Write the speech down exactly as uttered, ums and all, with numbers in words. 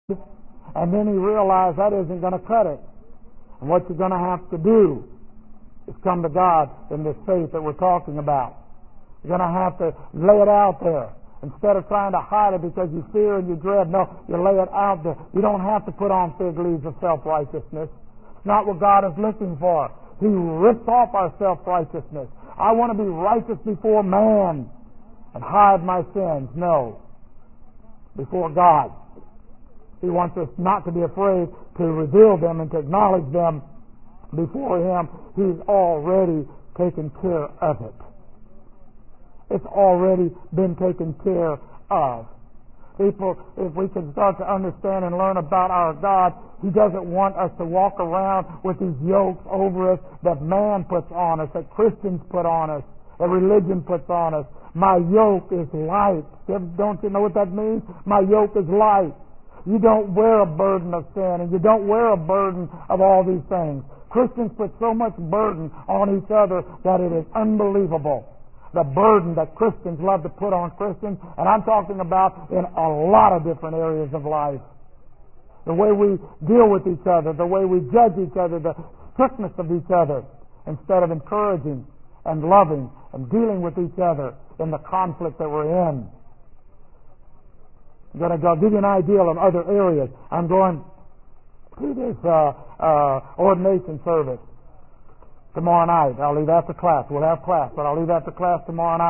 And then he realized that isn't going to cut it. And what you're going to have to do is come to God in this faith that we're talking about. You're going to have to lay it out there. Instead of trying to hide it because you fear and you dread, no, you lay it out there. You don't have to put on fig leaves of self-righteousness. It's not what God is looking for. He rips off our self-righteousness. I want to be righteous before man and hide my sins. No. Before God. He wants us not to be afraid to reveal them and to acknowledge them before Him. He's already taken care of it. It's already been taken care of. People, if we can start to understand and learn about our God, He doesn't want us to walk around with these yokes over us that man puts on us, that Christians put on us, that religion puts on us. My yoke is light. Don't you know what that means? My yoke is light. You don't wear a burden of sin, and you don't wear a burden of all these things. Christians put so much burden on each other that it is unbelievable. The burden that Christians love to put on Christians, and I'm talking about in a lot of different areas of life. The way we deal with each other, the way we judge each other, the strictness of each other, instead of encouraging and loving and dealing with each other in the conflict that we're in. I'm going to go give you an idea of other areas. I'm going to this uh, uh, ordination service tomorrow night. I'll leave after class. We'll have class, but I'll leave after class tomorrow night.